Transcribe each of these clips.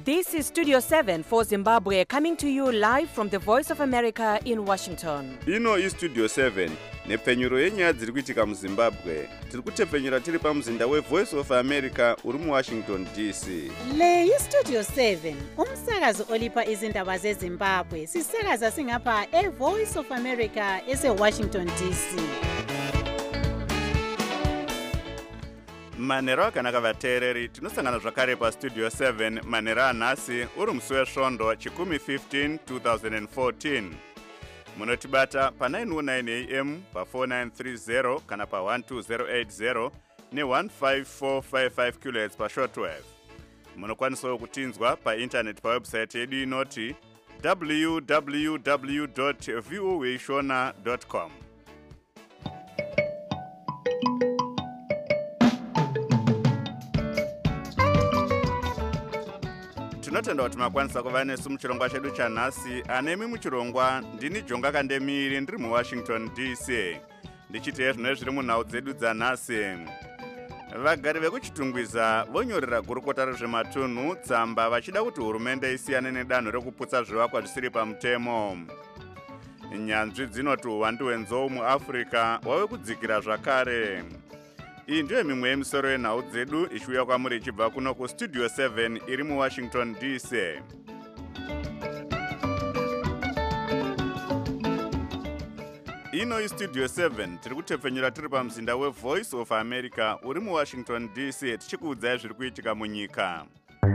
This is Studio 7 for Zimbabwe, coming to you live from the Voice of America in Washington. Ino iStudio 7 nepfenyuro yenyaya dziri kuitika muZimbabwe. Tiri kutepfenyura tiri pamuzinda weVoice of America uri muWashington DC. Le iStudio 7 umsakazo olipa izindaba zeZimbabwe. Sisakaza singapha eVoice of America eseWashington DC. Manero akanaka vateereri, tinosangana zvakare paStudio 7 manero anhasi uri musi wesvondo chikumi 15 2014. Munotibata pa 909 AM, pa 4930 kana pa 12080 ne15455 kHz pa shortwave. Munokwanisawo kutinzwa pa internet pa website yedu inoti www.voashona.com. Tinotenda kuti makwanisa kuva nesu muchirongwa chedu chanhasi. Anemi muchirongwa ndini Jonga Kandemiri ndiri muWashington DC. Ndichite zvino zviri munhau dzedu dzanhasi. Vagari vekuchitungwiza vonyorera gurukota rezvematunhu tsamba vachida kuti hurumende isiyane nedanho rekuputsa zvivakwa zvisiri pamutemo. Nyanzvi dzinoti uwandu hwenzou muAfrica wave kudzikira zvakare. Iyi ndiyo mimwe yemisoro yenhau dzedu ichiuya kwamuri ichibva kuno kuStudio 7 iri muWashington DC. Ino iStudio 7 tiri kutepfenyura tiri pamuzinda weVoice of America uri muWashington DC tichikuudzai zviri kuitika munyika.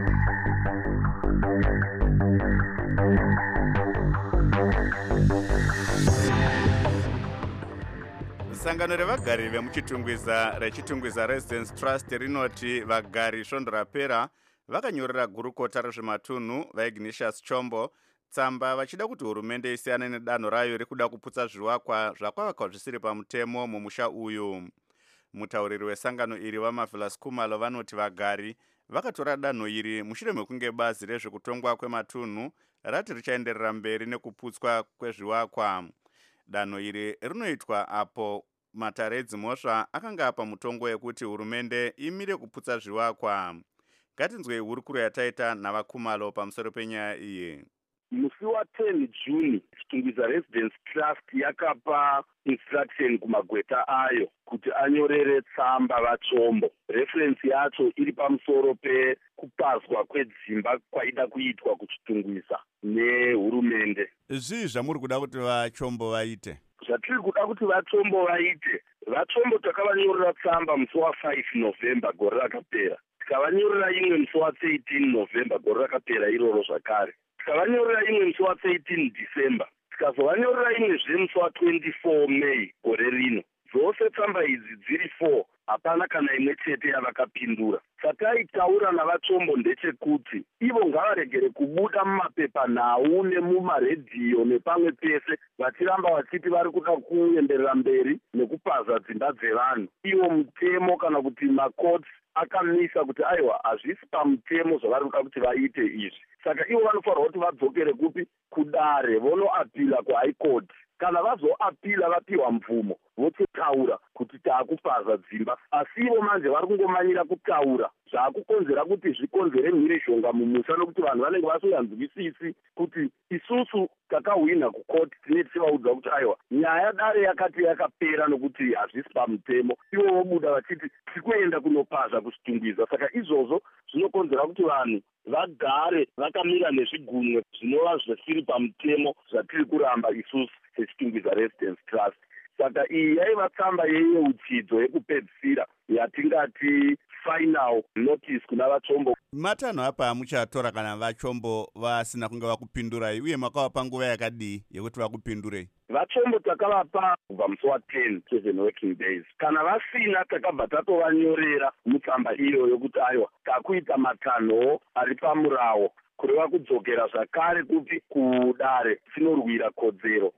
Sangano revagari vemuchitungwiza rechitungwiza Residence Trust rinoti vagari svondo rapera vakanyorera gurukota rezvematunhu vaIgnatius Chombo tsamba vachida kuti hurumende isiyane nedanho rayo rekuda kuputsa zvivakwa zvakavakwa zvisiri pamutemo mumusha uyu. Mutauriri wesangano iri vaMarvelous Khumalo vanoti vagari vakatora danho iri mushure mekunge bazi rezvekutongwa kwematunhu rati richaenderera mberi nekuputswa kwezvivakwa. Danho iri rinoitwa apo matare edzimhosva akanga apa mutongo wekuti hurumende imire kuputsa zvivakwa. Ngatinzwei hurukuro yataita navaKhumalo pamusoro penyaya iyi. Musi wa10 Juni chitungwiza Residence Trust yakapa instruction kumagweta ayo kuti anyorere tsamba vaChombo. Reference yacho iri pamusoro pekupazwa kwedzimba kwaida kuitwa kuchitungwiza nehurumende. Zvii zvamuri kuda kuti vaChombo vaite? Zvatiri kuda kuti vaChombo vaite, vaChombo takavanyorera tsamba musi wa5 November gore rakapera. Tikavanyorera imwe musi wa13 November gore rakapera iroro zvakare. Tikavanyorera imwe musi wa13 December. Tikazovanyorera imwe zve musi wa24 May gore rino. Dzose tsamba idzi dziri 4, hapana kana imwe chete yavakapindura. Sataitaura navaChombo ndechekuti ivo ngavaregere kubuda mumapepanhau nemumaredhiyo nepamwe pese vachiramba vachiti vari kuda kuenderera mberi nekupaza dzimba dzevanhu. Ivo mutemo kana kuti makoti akamisa kuti aiwa hazvisi pamutemo zvavari kuda kuti vaite izvi. Saka ivo vanofanirwa kuti vadzokere kupi kudare vonoapila kuHigh Court. Kana vazoapila vapiwa mvumo vototaura kuti taakupaza dzimba. Asi ivo manje vari kungomanyira kutaura zvaakukonzera kuti zvikonzere mhirizhonga mumusha nokuti vanhu vanenge vasinganzwisisi kuti isusu takahwina kukoti tinenge tichivaudza kuti aiwa nyaya dare yakati yakapera nokuti hazvisi pamutemo. Ivo vobuda vachiti tikuenda kunopaza kuchitungwiza. Saka izvozvo zvinokonzera kuti vanhu vagare vakamira nezvigunwe zvinova zvisiri pamutemo zvatiri kuramba isusu sechitungwiza Residence Trust. Saka iyi yaiva tsamba yeyeuchidzo yekupedzisira yatingati final notice kuna vaChombo. Matanho apa muchatora kana vaChombo vasina kunge vakupindurai uye makavapa nguva yakadii yekuti vakupindurei? vaChombo takavapa kubva musi wa10 7 working days. Kana vasina takabva tatovanyorera mutsamba iyo yokuti aiwa takuita matanho ari pamurawo kureva kudzokera zvakare kupi kudare tinorwira kodzero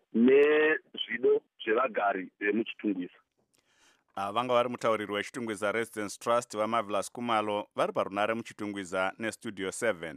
nezvido zvevagari vemuchitungwiza. Vanga vari mutauriri wechitungwiza Residence Trust vaMarvelous Khumalo vari parunare muchitungwiza neStudio 7.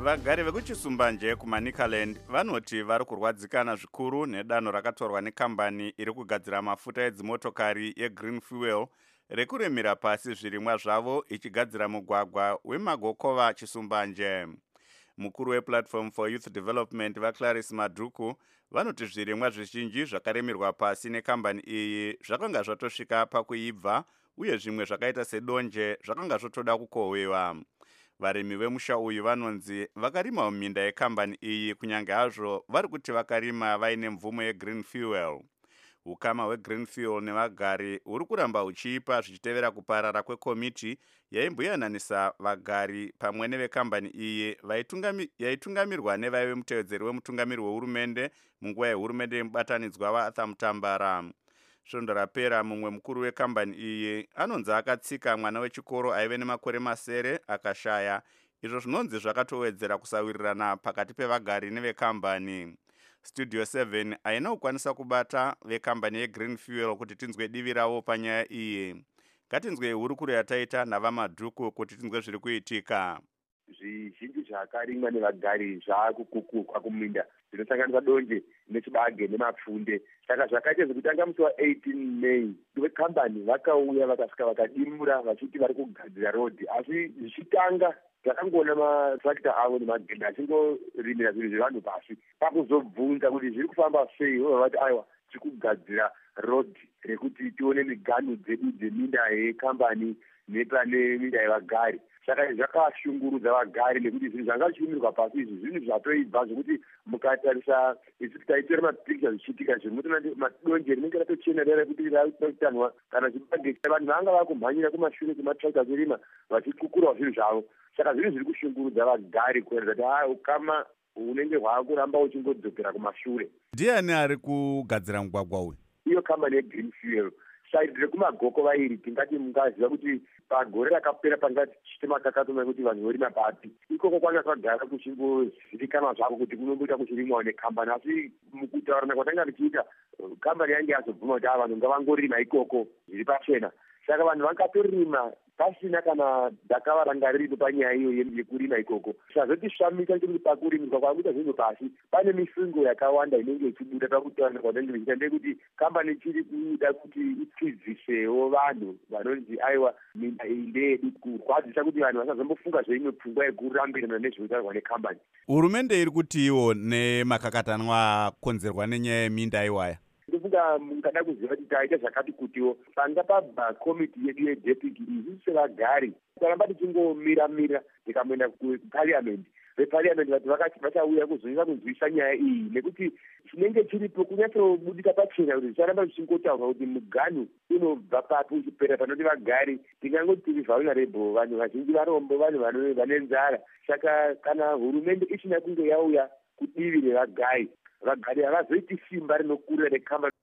vagari vekuchisumbanje kumanicaland vanoti vari kurwadzikana zvikuru nedanho rakatorwa nekambani iri kugadzira mafuta edzimotokari yegreen fuel rekuremera pasi zvirimwa zvavo ichigadzira mugwagwa wemagokova chisumbanje. Mukuru weplatform for youth development vaClaris Madhuku vanoti zvirimwa zvizhinji zvakaremerwa pasi nekambani iyi zvakanga zvatosvika pakuibva uye zvimwe zvakaita sedonje zvakanga zvotoda kukohwewa. Varimi vemusha uyu vanonzi vakarima muminda yekambani iyi kunyange hazvo vari kuti vakarima vaine mvumo yegreen fuel. Ukama hwegreen fuel nevagari huri kuramba huchiipa zvichitevera kuparara kwekomiti yaimboyananisa vagari pamwe nevekambani iyi yaitungamirwa nevaive mutevedzeri wemutungamiri wehurumende munguva yehurumende yemubatanidzwa vaArthur Mutambara. Svondo rapera mumwe mukuru wekambani iyi anonzi akatsika mwana wechikoro aive nemakore masere akashaya, izvo zvinonzi zvakatowedzera kusawirirana pakati pevagari nevekambani. Studio 7 haina kukwanisa kubata vekambani yegreen fuel kuti tinzwe divi ravo panyaya iyi. Ngatinzwe hurukuro yataita navaMadhuku kuti tinzwe zviri kuitika. Zvizhinji zvakarimwa nevagari zvaakukukurwa kuminda zvinosanganisa donje nechibage nemapfunde. Saka zvakaita zvekutanga musi wa18 May vekambani vakauya vakasvika vakadimura vachiti vari kugadzira rodhi, asi zvichitanga takangoona matrakita avo nemagenda achingorimira zvinhu zvevanhu pasi. Pakuzobvunza kuti zviri kufamba sei, vati aiwa tiri kugadzira rodhi rekuti tione miganu dzedu dzeminda yekambani nepane minda yevagari. Saka zvakashungurudza vagari nekuti zvinhu zvanga zvichiumirwa pasi izvi zvinhu zvatoibva zvokuti mukatarisa taitora mapikicha zvichiitika zvinotoona madonje rinenge ratochenerera kuti rakutanwa kana zvibage vanhu vanga vakumhanyira kumashure kwematrakita achirima vachikukurawo zvinhu zvavo. Saka zvinhu zviri kushungurudza vagari kuratidza kuti ukama unenge hwakuramba uchingodzokera kumashure. Ndiani ari kugadzira mugwagwa uyu? Iyo kambani yegreen fuel. Saidi rekumagoko vairi tingati mungaziva kuti pagore rakapera panga tichite makakatomai kuti vanhu vorima papi. Ikoko kwanga kwagara kuchingozivikanwa zvako kuti kunomboita kuchirimwawo nekambani, asi mukutaurana kwatanga tichiita kambani yange yazobvuma kuti vanhu ngavangorima ikoko zviri pachena. Saka vanhu vakatorima pasina kana dhakava riripo panyaya iyo yekurima ikoko. Zvazotishamisha kuti pakurimirwa kwakuita zvinhu pasi pane mifungo yakawanda inenge ichibuda pakutaurana kwanenge vichiita ndekuti kambani chiri kuda kuti itidzisewo vanhu vanonzi aiwa minda iyi ndeyedu, kurwadzisa kuti vanhu vasazombofunga zveimwe pfungwa yekurambirana nezvinotaurwa nekambani. Hurumende iri kutiwo nemakakatanwa akonzerwa nenyaya yeminda iwaya. Ndofunga mungada kuziva kuti taita zvakati kutiwo panga pabva komiti yedu yedepiki izvi sevagari taramba tichingomira tikamboenda kupariamendi. Vepariamendi vati vachauya kuzonyanya kunzwisa nyaya iyi nekuti chinenge chiripo kunyatsobudika pachena kuti zvicharamba zvichingotaurwa kuti muganhu unobva papi uchipera panoti vagari tingangoti tiri vulnerable, vanhu vazhinji varombo, vanhu vane nzara. Saka kana hurumende isina kunge yauya kudivi revagari havazoiti simba rinokura rekambani.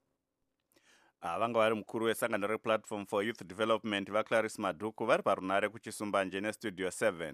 Vanga vari mukuru wesangano replatform for youth development vaClaris Madhuku vari parunare kuchisumbanje nestudio 7.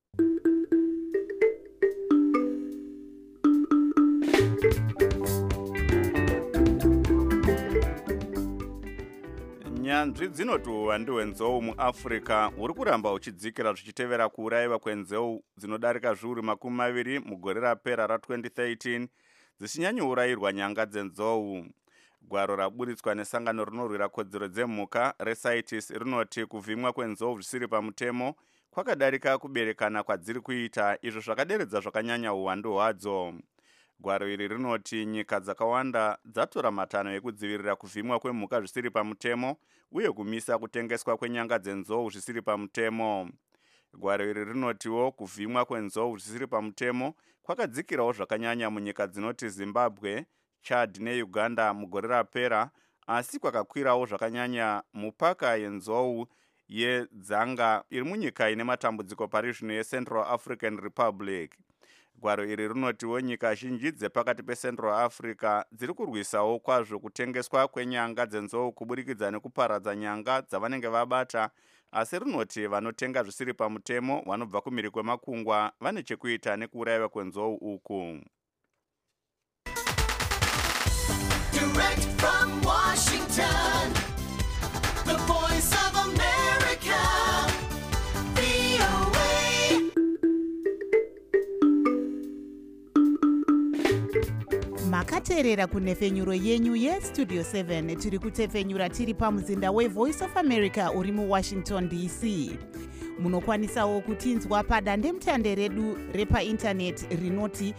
Nyanzvi dzinoti uwandu hwenzou muAfrica huri kuramba huchidzikira zvichitevera kuurayiwa kwenzou dzinodarika zviuru 20 mugore rapera ra2013 dzichinyanyourayirwa nyanga dzenzou. Gwaro raburitswa nesangano rinorwira kodzero dzemhuka reCITES rinoti kuvhimwa kwenzou zvisiri pamutemo kwakadarika kuberekana kwadziri kuita, izvo zvakaderedza zvakanyanya uwandu hwadzo. Gwaro iri rinoti nyika dzakawanda dzatora matanho ekudzivirira kuvhimwa kwemhuka zvisiri pamutemo uye kumisa kutengeswa kwenyanga dzenzou zvisiri pamutemo. Gwaro iri rinotiwo kuvhimwa kwenzou zvisiri pamutemo kwakadzikirawo zvakanyanya munyika dzinoti Zimbabwe, Chad neUganda mugore rapera, asi kwakakwirawo zvakanyanya mupaka yenzou yedzanga iri munyika ine matambudziko parizvino yeCentral African Republic. Gwaro iri rinotiwo nyika zhinji dzepakati peCentral Africa dziri kurwisawo kwazvo kutengeswa kwenyanga dzenzou kuburikidza nekuparadza nyanga dzavanenge vabata, asi rinoti vanotenga zvisiri pamutemo vanobva kumhiri kwemakungwa vane chekuita nekuurayiwa kwenzou uku. Direct from Washington, the voice of America, VOA. munoteerera kunhefenyuro yenyu yestudio 7. Tiri kutefenyura tiri pamuzinda wevoice of america uri muwashington dc. Munokwanisawo kutinzwa padandemutande redu repaindaneti rinoti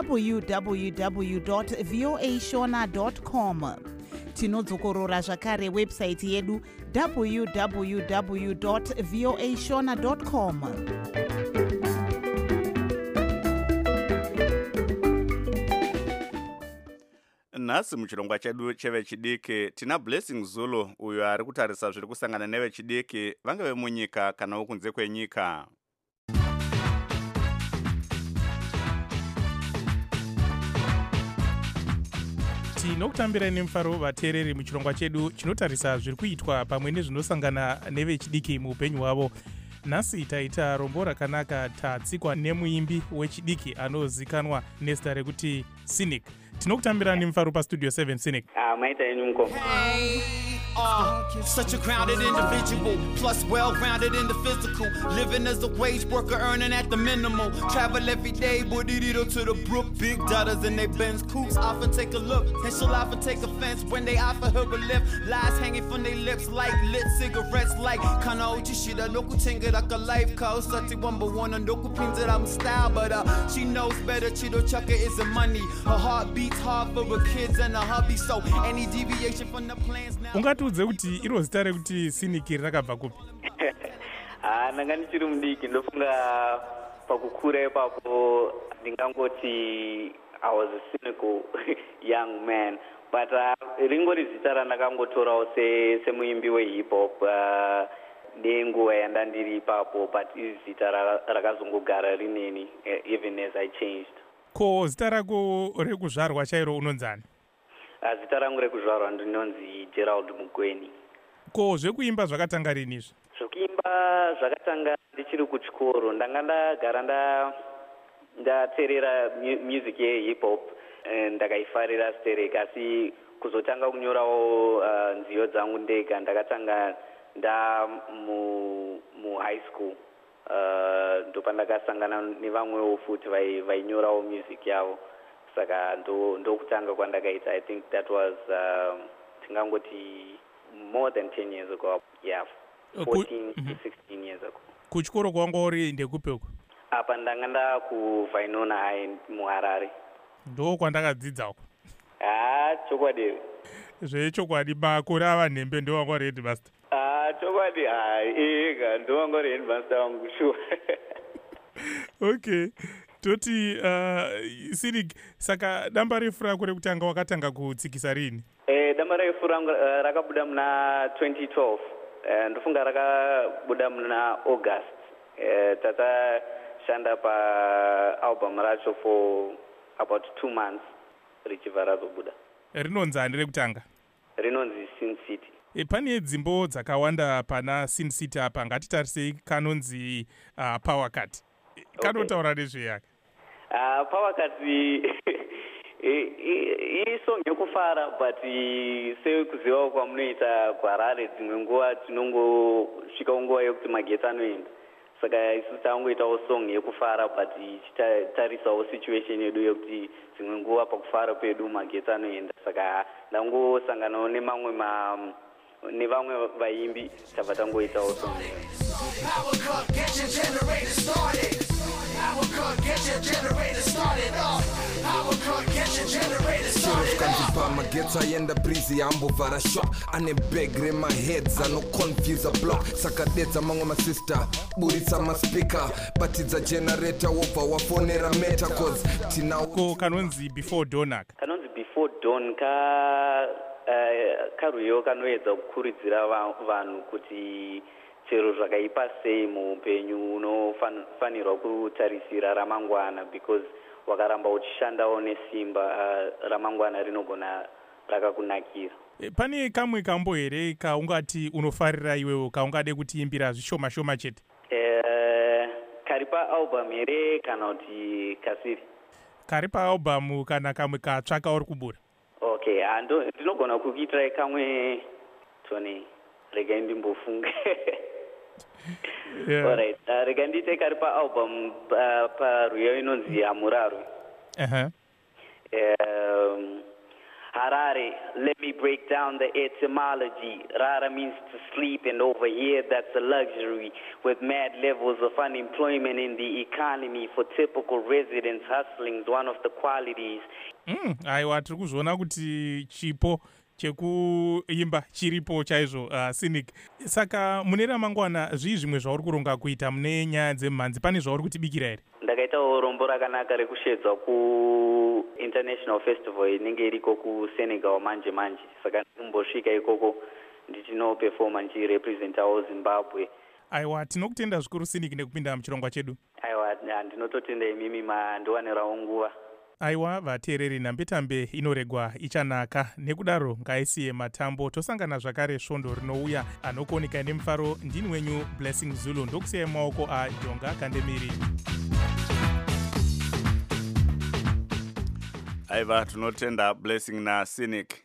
www.voashona.com. Tinodzokorora zvakare website yedu www.voashona.com. nhasi muchirongwa chedu chevechidiki tina Blessing Zulu uyo ari kutarisa zviri kusangana nevechidiki vange vemunyika kana wokunze kwenyika. tinokutambira nemufaro vateereri muchirongwa chedu chinotarisa zviri kuitwa pamwe nezvinosangana nevechidiki muupenyu hwavo. nhasi taita rombo rakanaka tatsikwa nemuimbi wechidiki anozikanwa nezita rekuti Cynic. tinokutambira nemufaro pastudio 7 Cynic. maita yenyu mukoma. Such a grounded individual, plus well-rounded in the physical. Living as a wage worker, earning at the minimal. Travel every day, Bodidito to the brook. Big daughters in their Benz coupes often take a look, and she'll often take offense when they offer her a lift. Lies hanging from their lips like lit cigarettes, like Kana Uchishida, Loku Tingaraka life cause Sati Wamba Wana Noku Pinzara style, but she knows better. Chido Chaka isn't money. Her heart beats hard for her kids and her hubby, so any deviation from the plans now. Ungatiudze kuti iro zita rekuti Cynic rakabva kupi? Ndanga ndichiri mudiki ndofunga pakukura ipapo ndingangoti I was a cynical young man, but ringori zita randakangotorawo semuimbi wehip hop nenguva yandandiri ipapo, but izita rakazongogara rineni even as I changed. Ko zita rako rekuzvarwa chairo unonzani? Zita rangu rekuzvarwa ndinonzi Gerald Mugweni. Ko zvekuimba zvakatanga rinizvo? Zvekuimba zvakatanga ndichiri kuchikoro. Ndanga ndagara ndateerera music yehip hop ndakaifarira stereke, asi kuzotanga kunyorawo nziyo dzangu ndega ndakatanga mu high school. Ndopandakasangana nevamwewo futi vainyorawo music yavo, saka ndokutanga kwandakaita. I think that was tingangoti more than 10 years ago. Yeah, 14 to 16 years ago. Kuchikoro kwangu uri ndekupi uko? Apa ndanga ndakuvainona High muHarare. Ndo kwandakadzidza uko? Chokwadi. Zvechokwadi makore ava nhembe ndo wanga uri headmaster? Chokwadi ndo wanga uri headmaster wangu, sure. Okay. Toti Cynic, saka damba refu rako rekutanga wakatanga kutsikisa rini? Damba refu rangu rakabuda muna 2012. Ndofunga rakabuda muna August. Tatashanda pa album racho for about 2 months richibva razobuda. Rinonzani rekutanga? Rinonzi Sin City. Pane dzimbo dzakawanda pana Sin City apa, ngatitarisei kanonzi Power Cut. Kanotaura nezveyaka? Power Cut isong yekufara, but sekuziva kwamunoita kuHarare dzimwe nguva tinongosvika nguva yekuti magetsi anoenda, saka isu tangoitawo song yekufara, but ichitarisawo situation yedu yekuti dzimwe nguva pakufara pedu magetsi anoenda, saka ndangosanganawo nevamwe vaimbi tabva tangoitawo song. Power cut, get your generator started. Power cut, get your generator started up. Power cut, get your generator started up. Magetsi ayenda breezy ambovhara shop ane bag remaheads anoconfuse block saka dedza mamwe masista buritsa maspika batidza generator wobva wafonera meta cause tinako kanonzi Before Dawn aka. Kanonzi Before Dawn karwiyo kanoedza kukurudzira vanhu kuti chero zvakaipa sei muupenyu unofanirwa kutarisira ramangwana, because wakaramba uchishandawo nesimba ramangwana rinogona rakakunakira. Pane kamwe kambo here kaungati unofarira iwewo kaungade kutiimbira zvishoma shoma chete? Kari paalbum here kana kuti kasiri? Kari paalbum kana kamwe katsvaka uri kubura? Okay, ndinogona kukuitirai kamwe Tony, rega ndimbofunge. Yeah. Alright, rega ndiite kari paalbum parwiyo inonzi Hamurarwe. Harare, let me break down the etymology. Rara means to sleep, and over here that's a luxury. With mad levels of unemployment in the economy, for typical residents, hustling is one of the qualities. Aiwa, tiri kuzviona kuti chipo chekuimba chiripo chaizvo, Cynic. Saka mune ramangwana zvii zvimwe zvauri kuronga kuita mune nyaya dzemhanzi? Pane zvauri kutibikira here? Ndakaitawo rombo rakanaka rekushedzwa ku-international festival inenge iriko kuSenegal manje. Saka ndimbosvika ikoko ndichinoperforma ndichirepresentawo Zimbabwe. Aiwa, tinokutenda zvikuru Cynic nekupinda muchirongwa chedu. Aiwa, ndinototenda imimi mandiwanirawo nguva. Aiwa, vateereri, nhambetambe inoregwa ichanaka. Nekudaro ngaisiye matambo. Tosangana zvakare svondo rinouya. Anokuoneka nemufaro ndini wenyu Blessing Zulu. Ndokusiyai maoko aJonga Kandemiri. Aiva, tunotenda Blessing na Cynic.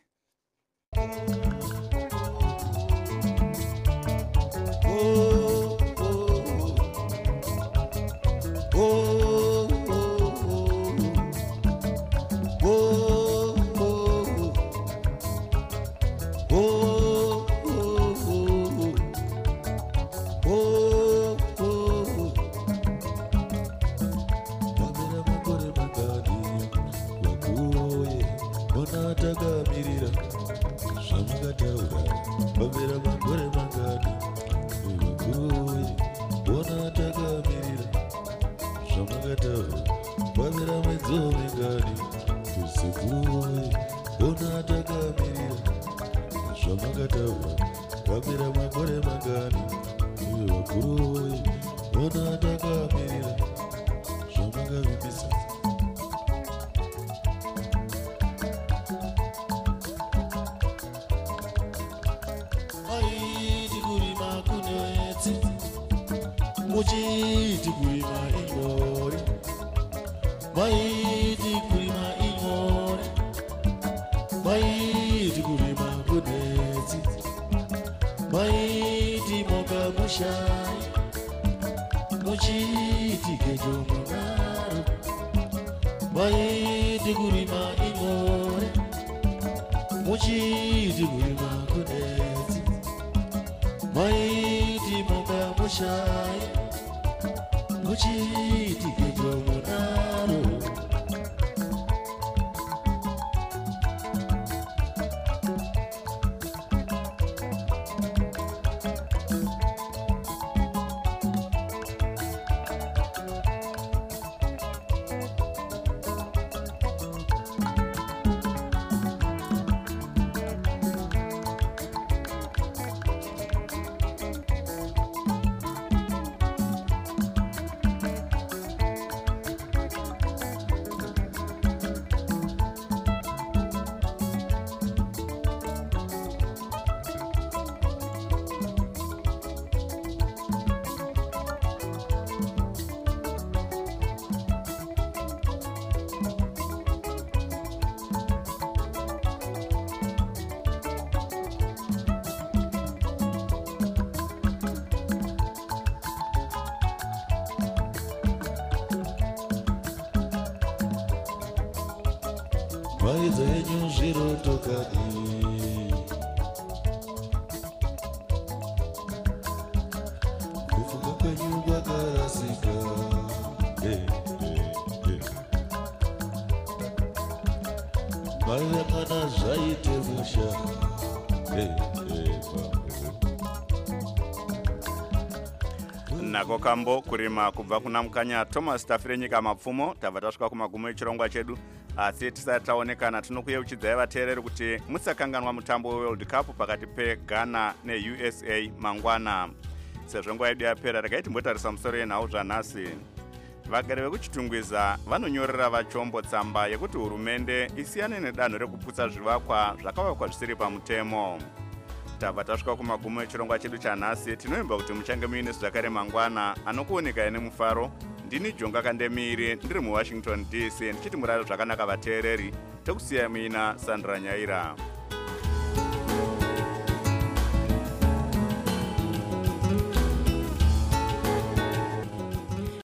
Nako kambo kurima kubva kuna mukanya Thomas Tafirenyika mapfumo. Tabva tasvika kumagumo echirongwa chedu, asi tisati taonekana tinokuyeuchidzai vateereri kuti musakanganwa mutambo weWorld Cup pakati peGhana neUSA mangwana. Sezvo nguva yedu yapera, regai timbotarisa musoro yenhau zvanhasi. Vagari vekuchitungwiza vanonyorera vachombo tsamba yekuti hurumende isiyane nedanho rekuputsa zvivakwa zvakavakwa zvisiri pamutemo. Tabva tasvika kumagumo echirongwa chedu chanhasi. Tinoimba kuti muchange muine zvakare mangwana anokuoneka nemufaro. Ndini Jonga Kandemiri, ndiri muWashington DC, ndichiti murare zvakanaka vateereri. Tokusiyai muina Sandra Nyaira.